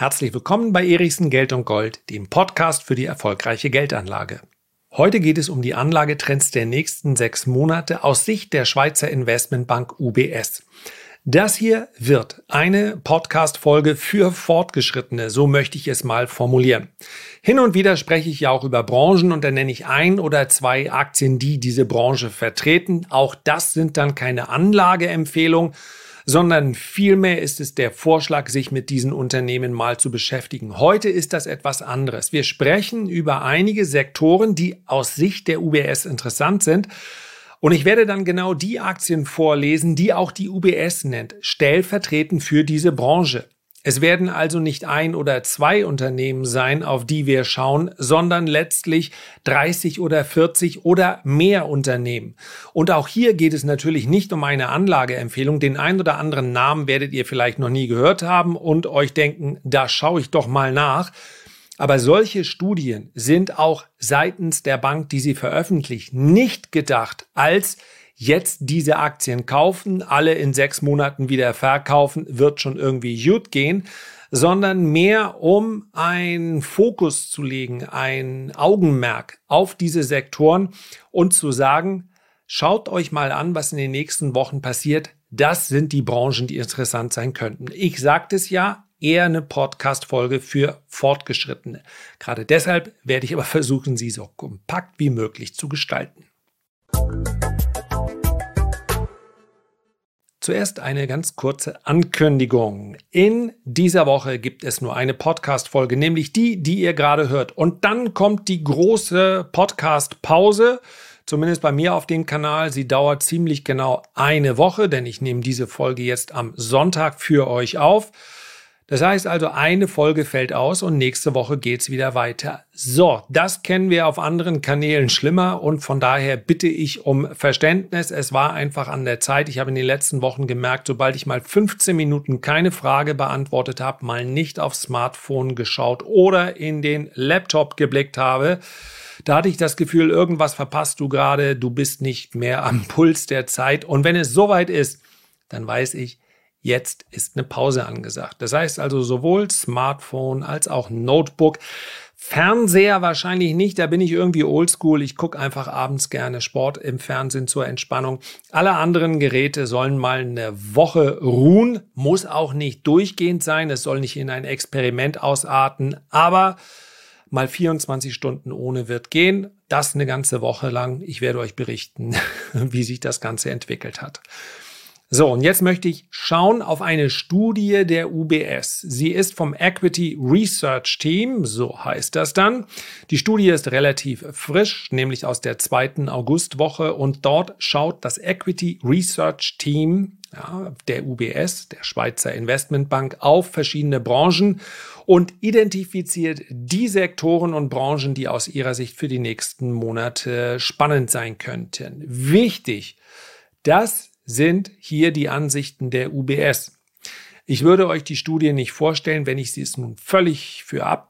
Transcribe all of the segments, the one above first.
Herzlich willkommen bei Erichsen Geld und Gold, dem Podcast für die erfolgreiche Geldanlage. Heute geht es um die Anlagetrends der nächsten 6 Monate aus Sicht der Schweizer Investmentbank UBS. Das hier wird eine Podcast-Folge für Fortgeschrittene, so möchte ich es mal formulieren. Hin und wieder spreche ich ja auch über Branchen und dann nenne ich 1 oder 2 Aktien, die diese Branche vertreten. Auch das sind dann keine Anlageempfehlungen, sondern vielmehr ist es der Vorschlag, sich mit diesen Unternehmen mal zu beschäftigen. Heute ist das etwas anderes. Wir sprechen über einige Sektoren, die aus Sicht der UBS interessant sind. Und ich werde dann genau die Aktien vorlesen, die auch die UBS nennt, stellvertretend für diese Branche. Es werden also nicht 1 oder 2 Unternehmen sein, auf die wir schauen, sondern letztlich 30 oder 40 oder mehr Unternehmen. Und auch hier geht es natürlich nicht um eine Anlageempfehlung. Den einen oder anderen Namen werdet ihr vielleicht noch nie gehört haben und euch denken, da schaue ich doch mal nach. Aber solche Studien sind auch seitens der Bank, die sie veröffentlicht, nicht gedacht als jetzt diese Aktien kaufen, alle in 6 Monaten wieder verkaufen, wird schon irgendwie gut gehen, sondern mehr um einen Fokus zu legen, ein Augenmerk auf diese Sektoren und zu sagen, schaut euch mal an, was in den nächsten Wochen passiert. Das sind die Branchen, die interessant sein könnten. Ich sagte es ja, eher eine Podcast-Folge für Fortgeschrittene. Gerade deshalb werde ich aber versuchen, sie so kompakt wie möglich zu gestalten. Zuerst eine ganz kurze Ankündigung. In dieser Woche gibt es nur eine Podcast-Folge, nämlich die ihr gerade hört. Und dann kommt die große Podcast-Pause, zumindest bei mir auf dem Kanal. Sie dauert ziemlich genau eine Woche, denn ich nehme diese Folge jetzt am Sonntag für euch auf. Das heißt also, eine Folge fällt aus und nächste Woche geht's wieder weiter. So, das kennen wir auf anderen Kanälen schlimmer und von daher bitte ich um Verständnis. Es war einfach an der Zeit. Ich habe in den letzten Wochen gemerkt, sobald ich mal 15 Minuten keine Frage beantwortet habe, mal nicht aufs Smartphone geschaut oder in den Laptop geblickt habe, da hatte ich das Gefühl, irgendwas verpasst du gerade, du bist nicht mehr am Puls der Zeit. Und wenn es soweit ist, dann weiß ich, jetzt ist eine Pause angesagt. Das heißt also sowohl Smartphone als auch Notebook. Fernseher wahrscheinlich nicht, da bin ich irgendwie oldschool. Ich gucke einfach abends gerne Sport im Fernsehen zur Entspannung. Alle anderen Geräte sollen mal eine Woche ruhen. Muss auch nicht durchgehend sein. Es soll nicht in ein Experiment ausarten. Aber mal 24 Stunden ohne wird gehen. Das eine ganze Woche lang. Ich werde euch berichten, wie sich das Ganze entwickelt hat. So, und jetzt möchte ich schauen auf eine Studie der UBS. Sie ist vom Equity Research Team, so heißt das dann. Die Studie ist relativ frisch, nämlich aus der 2. Augustwoche. Und dort schaut das Equity Research Team der UBS, der Schweizer Investmentbank, auf verschiedene Branchen und identifiziert die Sektoren und Branchen, die aus ihrer Sicht für die nächsten Monate spannend sein könnten. Wichtig, das sind hier die Ansichten der UBS. Ich würde euch die Studie nicht vorstellen, wenn ich sie es nun völlig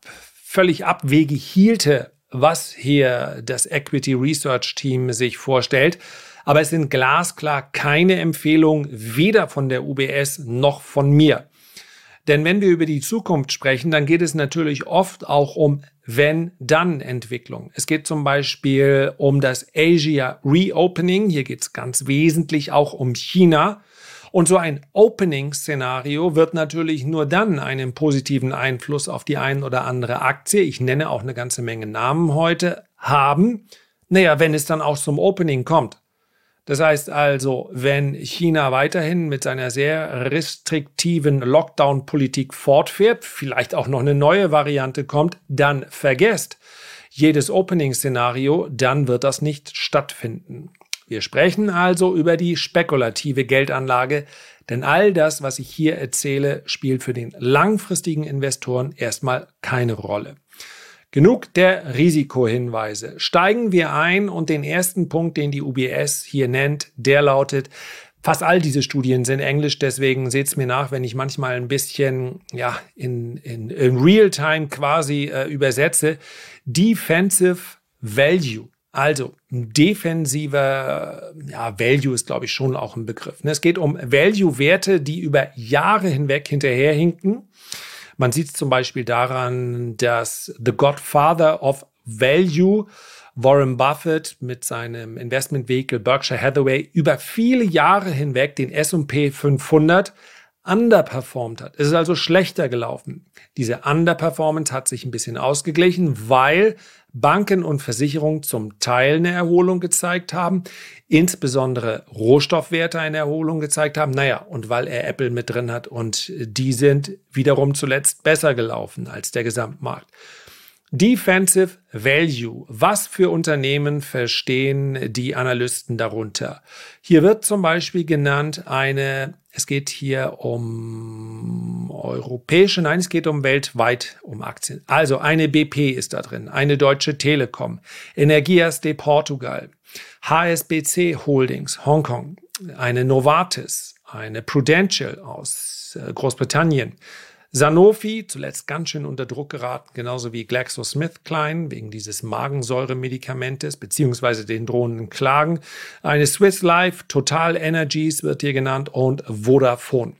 abwegig hielte, was hier das Equity Research Team sich vorstellt. Aber es sind glasklar keine Empfehlungen, weder von der UBS noch von mir. Denn wenn wir über die Zukunft sprechen, dann geht es natürlich oft auch um Wenn-Dann-Entwicklung. Es geht zum Beispiel um das Asia Reopening. Hier geht es ganz wesentlich auch um China. Und so ein Opening-Szenario wird natürlich nur dann einen positiven Einfluss auf die ein oder andere Aktie, ich nenne auch eine ganze Menge Namen heute, haben, wenn es dann auch zum Opening kommt. Das heißt also, wenn China weiterhin mit seiner sehr restriktiven Lockdown-Politik fortfährt, vielleicht auch noch eine neue Variante kommt, dann vergesst jedes Opening-Szenario, dann wird das nicht stattfinden. Wir sprechen also über die spekulative Geldanlage, denn all das, was ich hier erzähle, spielt für den langfristigen Investoren erstmal keine Rolle. Genug der Risikohinweise. Steigen wir ein und den ersten Punkt, den die UBS hier nennt, der lautet, fast all diese Studien sind Englisch, deswegen seht's mir nach, wenn ich manchmal ein bisschen in Realtime quasi übersetze. Defensive Value. Also defensiver Value ist, glaube ich, schon auch ein Begriff. Es geht um Value-Werte, die über Jahre hinweg hinterherhinken. Man sieht es zum Beispiel daran, dass The Godfather of Value, Warren Buffett mit seinem Investmentvehikel Berkshire Hathaway über viele Jahre hinweg den S&P 500 underperformed hat. Es ist also schlechter gelaufen. Diese Underperformance hat sich ein bisschen ausgeglichen, weil Banken und Versicherungen zum Teil eine Erholung gezeigt haben, insbesondere Rohstoffwerte eine Erholung gezeigt haben. Naja, und weil er Apple mit drin hat und die sind wiederum zuletzt besser gelaufen als der Gesamtmarkt. Defensive Value. Was für Unternehmen verstehen die Analysten darunter? Hier wird zum Beispiel genannt es geht hier um es geht weltweit um Aktien. Also eine BP ist da drin, eine Deutsche Telekom, Energias de Portugal, HSBC Holdings, Hongkong, eine Novartis, eine Prudential aus Großbritannien, Sanofi, zuletzt ganz schön unter Druck geraten, genauso wie GlaxoSmithKline wegen dieses Magensäure-Medikamentes beziehungsweise den drohenden Klagen. Eine Swiss Life, Total Energies wird hier genannt und Vodafone.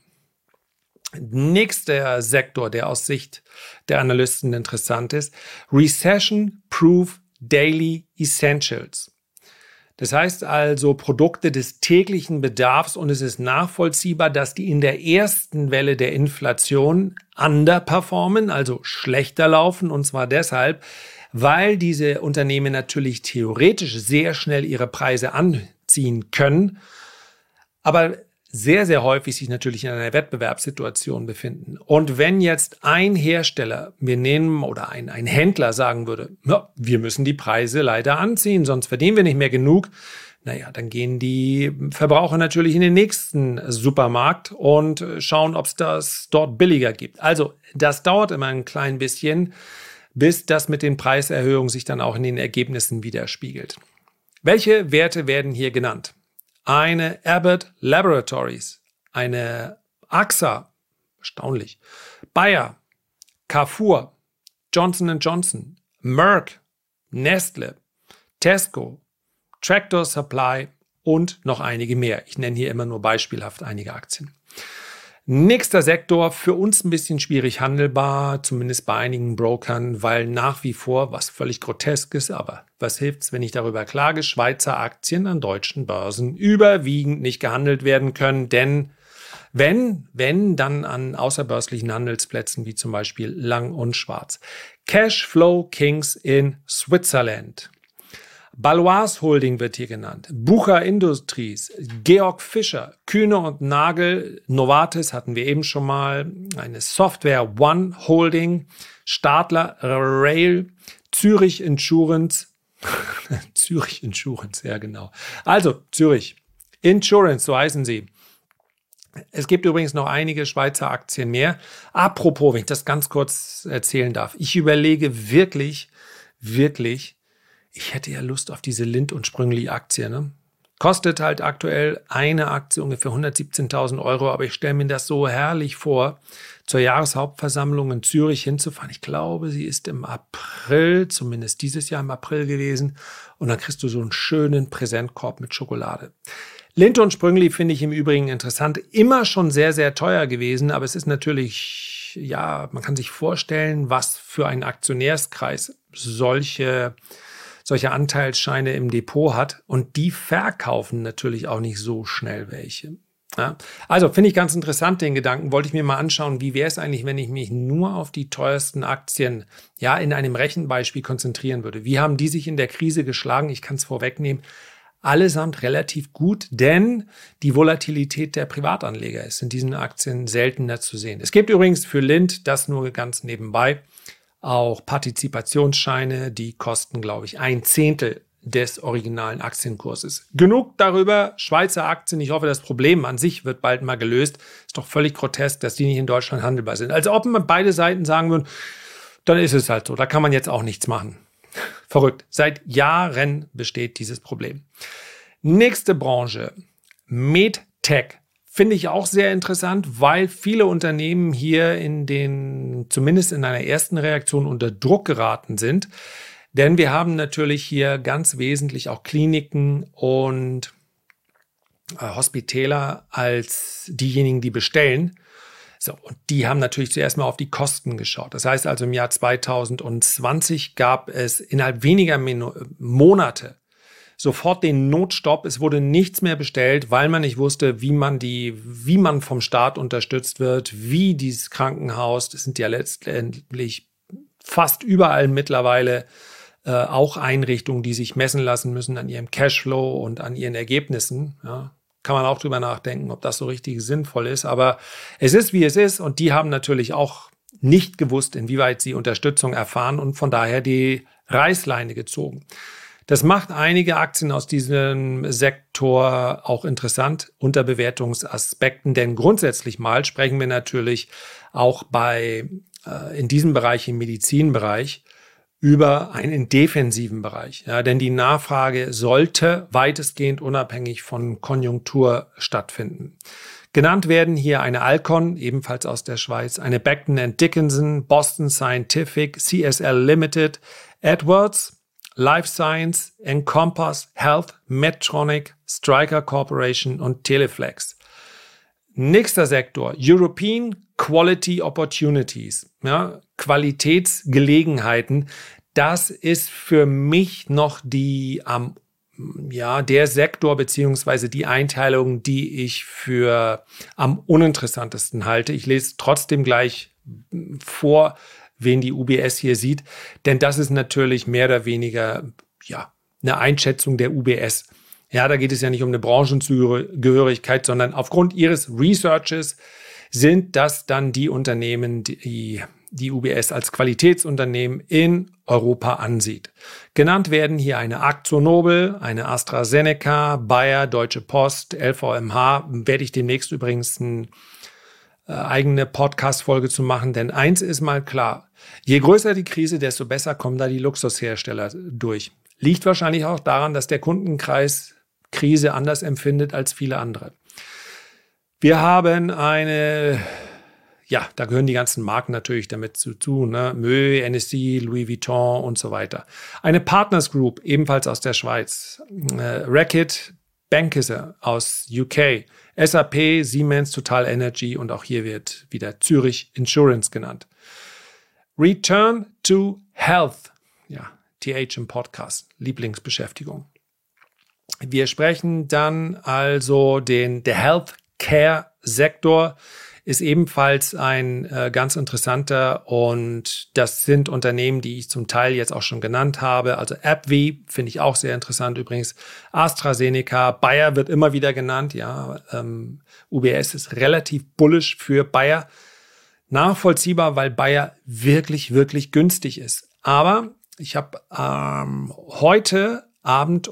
Nächster Sektor, der aus Sicht der Analysten interessant ist, Recession-Proof Daily Essentials. Das heißt also Produkte des täglichen Bedarfs und es ist nachvollziehbar, dass die in der ersten Welle der Inflation underperformen, also schlechter laufen und zwar deshalb, weil diese Unternehmen natürlich theoretisch sehr schnell ihre Preise anziehen können, aber sehr, sehr häufig sich natürlich in einer Wettbewerbssituation befinden. Und wenn jetzt ein Hersteller, ein Händler sagen würde, ja, wir müssen die Preise leider anziehen, sonst verdienen wir nicht mehr genug, naja, dann gehen die Verbraucher natürlich in den nächsten Supermarkt und schauen, ob es das dort billiger gibt. Also das dauert immer ein klein bisschen, bis das mit den Preiserhöhungen sich dann auch in den Ergebnissen widerspiegelt. Welche Werte werden hier genannt? Eine Abbott Laboratories, eine AXA, erstaunlich, Bayer, Carrefour, Johnson & Johnson, Merck, Nestle, Tesco, Tractor Supply und noch einige mehr. Ich nenne hier immer nur beispielhaft einige Aktien. Nächster Sektor, für uns ein bisschen schwierig handelbar, zumindest bei einigen Brokern, weil nach wie vor, was völlig grotesk ist, aber was hilft's, wenn ich darüber klage, Schweizer Aktien an deutschen Börsen überwiegend nicht gehandelt werden können, denn wenn, dann an außerbörslichen Handelsplätzen wie zum Beispiel Lang und Schwarz. Cashflow Kings in Switzerland. Baloise Holding wird hier genannt, Bucher Industries, Georg Fischer, Kühne und Nagel, Novartis hatten wir eben schon mal, eine Software One Holding, Stadler Rail, Zürich Insurance, Zürich Insurance, ja genau. Also Zürich Insurance, so heißen sie. Es gibt übrigens noch einige Schweizer Aktien mehr. Apropos, wenn ich das ganz kurz erzählen darf, ich überlege wirklich, ich hätte ja Lust auf diese Lindt und Sprüngli-Aktie. Ne? Kostet halt aktuell eine Aktie ungefähr 117.000 €, aber ich stelle mir das so herrlich vor, zur Jahreshauptversammlung in Zürich hinzufahren. Ich glaube, sie ist im April, zumindest dieses Jahr im April gewesen. Und dann kriegst du so einen schönen Präsentkorb mit Schokolade. Lindt und Sprüngli finde ich im Übrigen interessant. Immer schon sehr, sehr teuer gewesen, aber es ist natürlich, ja, man kann sich vorstellen, was für ein Aktionärskreis solche Anteilsscheine im Depot hat und die verkaufen natürlich auch nicht so schnell welche. Ja, also finde ich ganz interessant den Gedanken, wollte ich mir mal anschauen, wie wäre es eigentlich, wenn ich mich nur auf die teuersten Aktien in einem Rechenbeispiel konzentrieren würde. Wie haben die sich in der Krise geschlagen? Ich kann es vorwegnehmen, allesamt relativ gut, denn die Volatilität der Privatanleger ist in diesen Aktien seltener zu sehen. Es gibt übrigens für Lindt, das nur ganz nebenbei, auch Partizipationsscheine, die kosten, glaube ich, 1/10 des originalen Aktienkurses. Genug darüber, Schweizer Aktien. Ich hoffe, das Problem an sich wird bald mal gelöst. Ist doch völlig grotesk, dass die nicht in Deutschland handelbar sind. Also ob man beide Seiten sagen würden, dann ist es halt so. Da kann man jetzt auch nichts machen. Verrückt. Seit Jahren besteht dieses Problem. Nächste Branche, MedTech. Finde ich auch sehr interessant, weil viele Unternehmen hier zumindest in einer ersten Reaktion unter Druck geraten sind. Denn wir haben natürlich hier ganz wesentlich auch Kliniken und Hospitäler als diejenigen, die bestellen. So, und die haben natürlich zuerst mal auf die Kosten geschaut. Das heißt also, im Jahr 2020 gab es innerhalb weniger Monate sofort den Notstopp. Es wurde nichts mehr bestellt, weil man nicht wusste, wie man vom Staat unterstützt wird, wie dieses Krankenhaus, das sind ja letztendlich fast überall mittlerweile auch Einrichtungen, die sich messen lassen müssen an ihrem Cashflow und an ihren Ergebnissen. Ja, kann man auch drüber nachdenken, ob das so richtig sinnvoll ist. Aber es ist, wie es ist. Und die haben natürlich auch nicht gewusst, inwieweit sie Unterstützung erfahren und von daher die Reißleine gezogen. Das macht einige Aktien aus diesem Sektor auch interessant unter Bewertungsaspekten, denn grundsätzlich mal sprechen wir natürlich auch in diesem Bereich, im Medizinbereich, über einen defensiven Bereich. Ja, denn die Nachfrage sollte weitestgehend unabhängig von Konjunktur stattfinden. Genannt werden hier eine Alcon, ebenfalls aus der Schweiz, eine Becton Dickinson, Boston Scientific, CSL Limited, Edwards, Life Science, Encompass Health, Medtronic, Stryker Corporation und Teleflex. Nächster Sektor, European Quality Opportunities, ja, Qualitätsgelegenheiten. Das ist für mich noch der Sektor beziehungsweise die Einteilung, die ich für am uninteressantesten halte. Ich lese trotzdem gleich vor, wen die UBS hier sieht, denn das ist natürlich mehr oder weniger eine Einschätzung der UBS. Ja, da geht es ja nicht um eine Branchenzugehörigkeit, sondern aufgrund ihres Researches sind das dann die Unternehmen, die UBS als Qualitätsunternehmen in Europa ansieht. Genannt werden hier eine AkzoNobel, eine AstraZeneca, Bayer, Deutsche Post, LVMH. Werde ich demnächst übrigens eine eigene Podcast-Folge zu machen, denn eins ist mal klar, je größer die Krise, desto besser kommen da die Luxushersteller durch. Liegt wahrscheinlich auch daran, dass der Kundenkreis Krise anders empfindet als viele andere. Wir haben da gehören die ganzen Marken natürlich damit zu tun, ne? Moët, NSC, Louis Vuitton und so weiter. Eine Partners Group, ebenfalls aus der Schweiz, Reckitt Benckiser aus UK, SAP, Siemens, Total Energy und auch hier wird wieder Zürich Insurance genannt. Return to Health, ja, TH im Podcast, Lieblingsbeschäftigung. Wir sprechen dann also der Healthcare-Sektor ist ebenfalls ein ganz interessanter und das sind Unternehmen, die ich zum Teil jetzt auch schon genannt habe. Also AbbVie finde ich auch sehr interessant übrigens. AstraZeneca, Bayer wird immer wieder genannt. Ja, UBS ist relativ bullish für Bayer. Nachvollziehbar, weil Bayer wirklich, wirklich günstig ist. Aber ich habe heute Abend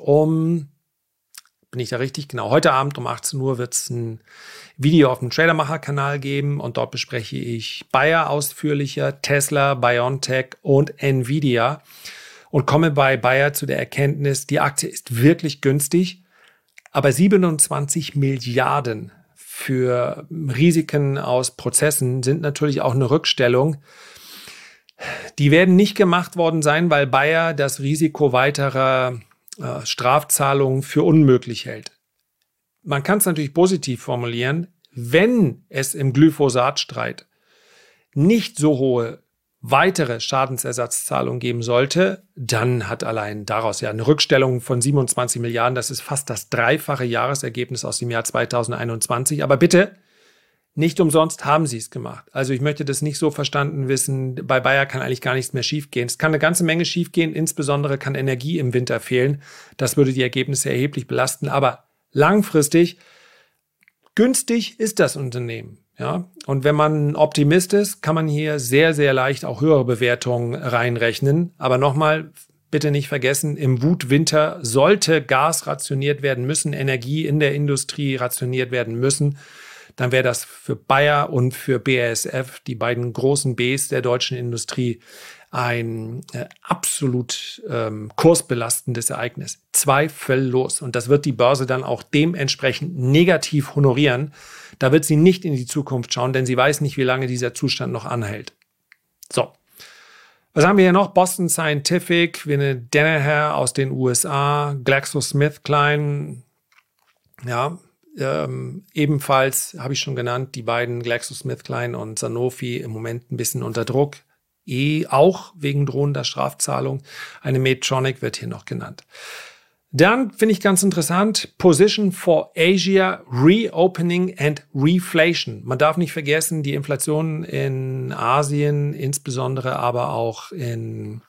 heute Abend um 18 Uhr wird es ein Video auf dem Tradermacher-Kanal geben und dort bespreche ich Bayer ausführlicher, Tesla, BioNTech und Nvidia und komme bei Bayer zu der Erkenntnis, die Aktie ist wirklich günstig, aber 27 Milliarden für Risiken aus Prozessen sind natürlich auch eine Rückstellung. Die werden nicht gemacht worden sein, weil Bayer das Risiko weiterer Strafzahlungen für unmöglich hält. Man kann es natürlich positiv formulieren, wenn es im Glyphosat-Streit nicht so hohe weitere Schadensersatzzahlungen geben sollte, dann hat allein daraus ja eine Rückstellung von 27 Milliarden, das ist fast das dreifache Jahresergebnis aus dem Jahr 2021. Aber bitte, nicht umsonst haben sie es gemacht. Also ich möchte das nicht so verstanden wissen, bei Bayer kann eigentlich gar nichts mehr schiefgehen. Es kann eine ganze Menge schiefgehen, insbesondere kann Energie im Winter fehlen. Das würde die Ergebnisse erheblich belasten, aber langfristig günstig ist das Unternehmen. Ja? Und wenn man Optimist ist, kann man hier sehr, sehr leicht auch höhere Bewertungen reinrechnen. Aber nochmal, bitte nicht vergessen, im Wutwinter sollte Gas rationiert werden müssen, Energie in der Industrie rationiert werden müssen. Dann wäre das für Bayer und für BASF, die beiden großen Bs der deutschen Industrie, ein absolut kursbelastendes Ereignis. Zweifellos. Und das wird die Börse dann auch dementsprechend negativ honorieren. Da wird sie nicht in die Zukunft schauen, denn sie weiß nicht, wie lange dieser Zustand noch anhält. So. Was haben wir hier noch? Boston Scientific, Danaher aus den USA, GlaxoSmithKline, ja, Ebenfalls, habe ich schon genannt, die beiden GlaxoSmithKline und Sanofi im Moment ein bisschen unter Druck. Auch wegen drohender Strafzahlung. Eine Medtronic wird hier noch genannt. Dann finde ich ganz interessant, Position for Asia, Reopening and Reflation. Man darf nicht vergessen, die Inflation in Asien, insbesondere aber auch in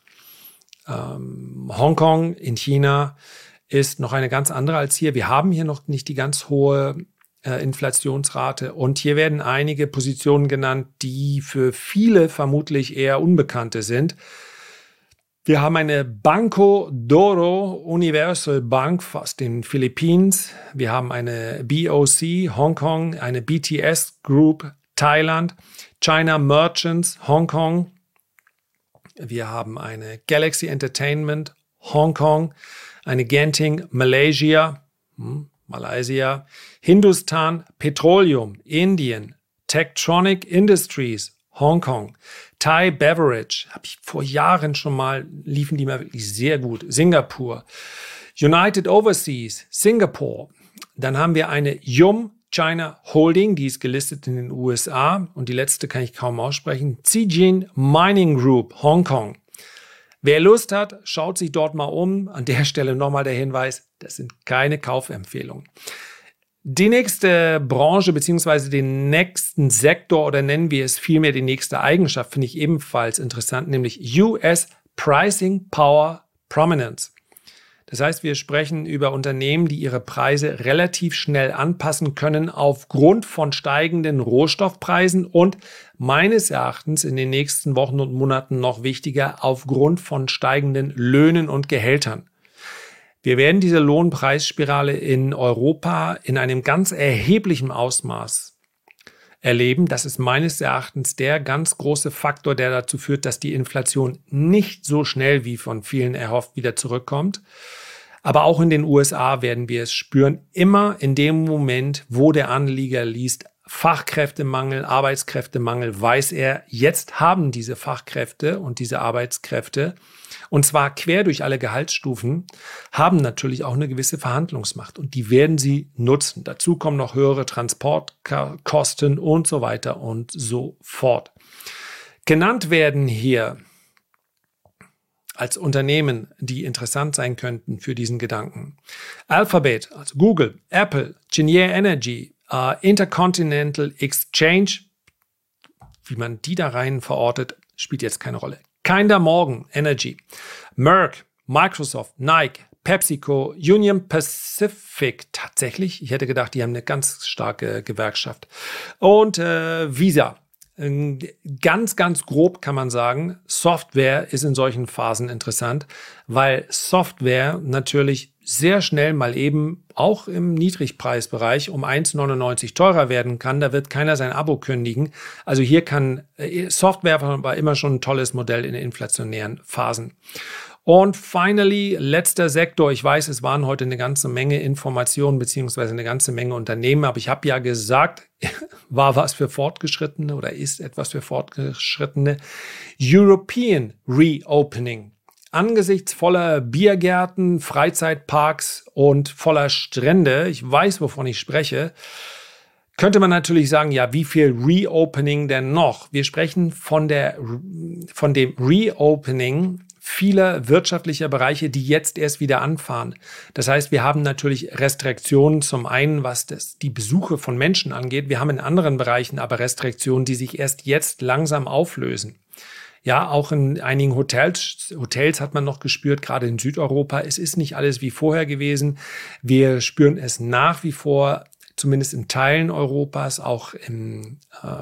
Hongkong, in China, ist noch eine ganz andere als hier. Wir haben hier noch nicht die ganz hohe Inflationsrate und hier werden einige Positionen genannt, die für viele vermutlich eher Unbekannte sind. Wir haben eine Banco d'Oro Universal Bank aus den Philippinen. Wir haben eine BOC Hongkong, eine BTS Group Thailand, China Merchants Hongkong. Wir haben eine Galaxy Entertainment Hongkong, eine Genting Malaysia, Malaysia, Hindustan Petroleum Indien, Tektronic Industries Hongkong, Thai Beverage, habe ich vor Jahren schon mal, liefen die mal wirklich sehr gut. Singapur, United Overseas, Singapore. Dann haben wir eine Yum China Holding, die ist gelistet in den USA. Und die letzte kann ich kaum aussprechen. Zijin Mining Group, Hongkong. Wer Lust hat, schaut sich dort mal um. An der Stelle nochmal der Hinweis, das sind keine Kaufempfehlungen. Die nächste Branche bzw. den nächsten Sektor oder nennen wir es vielmehr die nächste Eigenschaft, finde ich ebenfalls interessant, nämlich US Pricing Power Prominence. Das heißt, wir sprechen über Unternehmen, die ihre Preise relativ schnell anpassen können aufgrund von steigenden Rohstoffpreisen und meines Erachtens in den nächsten Wochen und Monaten noch wichtiger aufgrund von steigenden Löhnen und Gehältern. Wir werden diese Lohnpreisspirale in Europa in einem ganz erheblichen Ausmaß erleben. Das ist meines Erachtens der ganz große Faktor, der dazu führt, dass die Inflation nicht so schnell wie von vielen erhofft wieder zurückkommt. Aber auch in den USA werden wir es spüren, immer in dem Moment, wo der Anleger liest, Fachkräftemangel, Arbeitskräftemangel, weiß er, jetzt haben diese Fachkräfte und diese Arbeitskräfte, und zwar quer durch alle Gehaltsstufen, haben natürlich auch eine gewisse Verhandlungsmacht und die werden sie nutzen. Dazu kommen noch höhere Transportkosten und so weiter und so fort. Genannt werden hier als Unternehmen, die interessant sein könnten für diesen Gedanken: Alphabet, also Google, Apple, Cheniere Energy, Intercontinental Exchange, wie man die da rein verortet, spielt jetzt keine Rolle. Kinder Morgan Energy, Merck, Microsoft, Nike, PepsiCo, Union Pacific, tatsächlich, ich hätte gedacht, die haben eine ganz starke Gewerkschaft, und Visa. Ganz, ganz grob kann man sagen, Software ist in solchen Phasen interessant, weil Software natürlich sehr schnell mal eben auch im Niedrigpreisbereich um 1,99 teurer werden kann. Da wird keiner sein Abo kündigen. Also hier kann Software war immer schon ein tolles Modell in inflationären Phasen. Und finally, letzter Sektor. Ich weiß, es waren heute eine ganze Menge Informationen beziehungsweise eine ganze Menge Unternehmen, aber ich habe ja gesagt, war was für Fortgeschrittene oder ist etwas für Fortgeschrittene. European Reopening. Angesichts voller Biergärten, Freizeitparks und voller Strände, ich weiß, wovon ich spreche, könnte man natürlich sagen, ja, wie viel Reopening denn noch? Wir sprechen von dem Reopening vieler wirtschaftlicher Bereiche, die jetzt erst wieder anfahren. Das heißt, wir haben natürlich Restriktionen, zum einen, was die Besuche von Menschen angeht. Wir haben in anderen Bereichen aber Restriktionen, die sich erst jetzt langsam auflösen. Ja, auch in einigen Hotels hat man noch gespürt, gerade in Südeuropa. Es ist nicht alles wie vorher gewesen. Wir spüren es nach wie vor, zumindest in Teilen Europas, auch im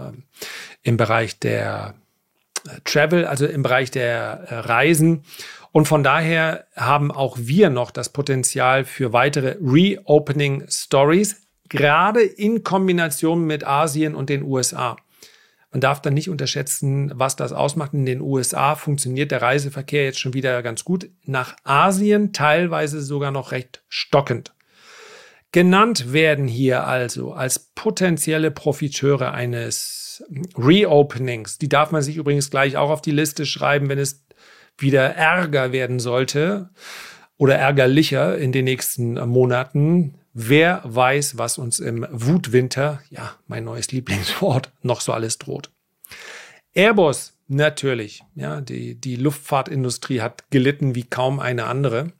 Bereich der Travel, also im Bereich der Reisen. Und von daher haben auch wir noch das Potenzial für weitere Reopening Stories, gerade in Kombination mit Asien und den USA. Man darf dann nicht unterschätzen, was das ausmacht. In den USA funktioniert der Reiseverkehr jetzt schon wieder ganz gut. Nach Asien teilweise sogar noch recht stockend. Genannt werden hier also als potenzielle Profiteure eines Reopenings. Die darf man sich übrigens gleich auch auf die Liste schreiben, wenn es wieder ärger werden sollte oder ärgerlicher in den nächsten Monaten. wer weiß, was uns im Wutwinter, ja, mein neues Lieblingswort, noch so alles droht. Airbus, natürlich, ja, die Luftfahrtindustrie hat gelitten wie kaum eine andere.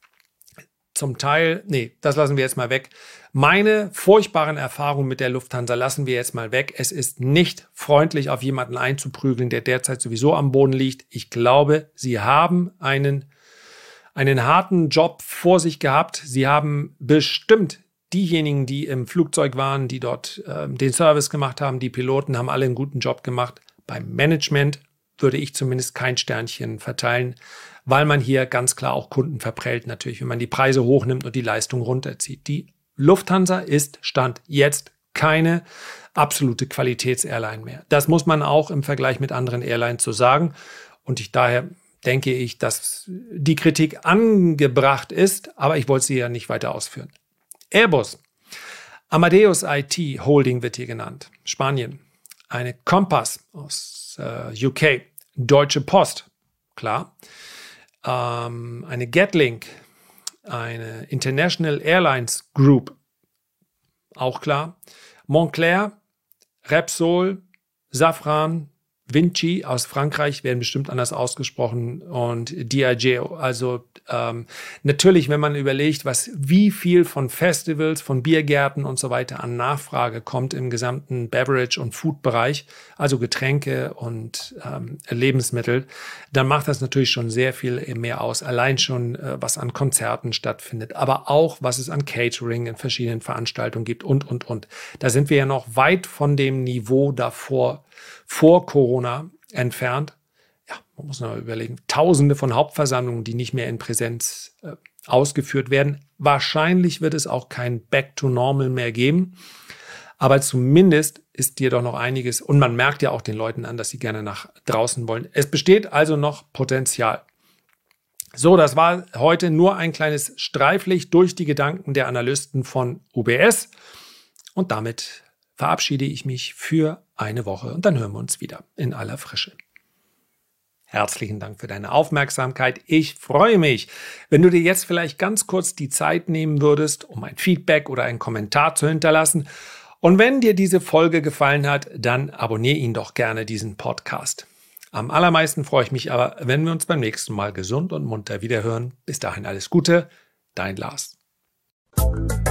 Zum Teil, nee, das lassen wir jetzt mal weg. Meine furchtbaren Erfahrungen mit der Lufthansa lassen wir jetzt mal weg. Es ist nicht freundlich, auf jemanden einzuprügeln, der derzeit sowieso am Boden liegt. Ich glaube, sie haben einen harten Job vor sich gehabt. Sie haben bestimmt diejenigen, die im Flugzeug waren, die dort den Service gemacht haben, die Piloten haben alle einen guten Job gemacht. Beim Management würde ich zumindest kein Sternchen verteilen, weil man hier ganz klar auch Kunden verprellt natürlich, wenn man die Preise hochnimmt und die Leistung runterzieht. Die Lufthansa ist Stand jetzt keine absolute Qualitäts-Airline mehr. Das muss man auch im Vergleich mit anderen Airlines so sagen. Und daher denke ich, dass die Kritik angebracht ist, aber ich wollte sie ja nicht weiter ausführen. Airbus. Amadeus IT Holding wird hier genannt. Spanien. Eine Compass aus UK. Deutsche Post. Klar. Eine Getlink. Eine International Airlines Group. Auch klar. Moncler. Repsol. Safran. Vinci aus Frankreich werden bestimmt anders ausgesprochen und Diageo. Also natürlich, wenn man überlegt, wie viel von Festivals, von Biergärten und so weiter an Nachfrage kommt im gesamten Beverage- und Food-Bereich, also Getränke und Lebensmittel, dann macht das natürlich schon sehr viel mehr aus. Allein schon, was an Konzerten stattfindet, aber auch, was es an Catering in verschiedenen Veranstaltungen gibt und. Da sind wir ja noch weit von dem Niveau davor, vor Corona entfernt. Ja, man muss noch mal überlegen, Tausende von Hauptversammlungen, die nicht mehr in Präsenz ausgeführt werden. Wahrscheinlich wird es auch kein Back to Normal mehr geben. Aber zumindest ist hier doch noch einiges. Und man merkt ja auch den Leuten an, dass sie gerne nach draußen wollen. Es besteht also noch Potenzial. So, das war heute nur ein kleines Streiflicht durch die Gedanken der Analysten von UBS. Und damit verabschiede ich mich für eine Woche und dann hören wir uns wieder in aller Frische. Herzlichen Dank für deine Aufmerksamkeit. Ich freue mich, wenn du dir jetzt vielleicht ganz kurz die Zeit nehmen würdest, um ein Feedback oder einen Kommentar zu hinterlassen. Und wenn dir diese Folge gefallen hat, dann abonniere ihn doch gerne, diesen Podcast. Am allermeisten freue ich mich aber, wenn wir uns beim nächsten Mal gesund und munter wiederhören. Bis dahin alles Gute, dein Lars.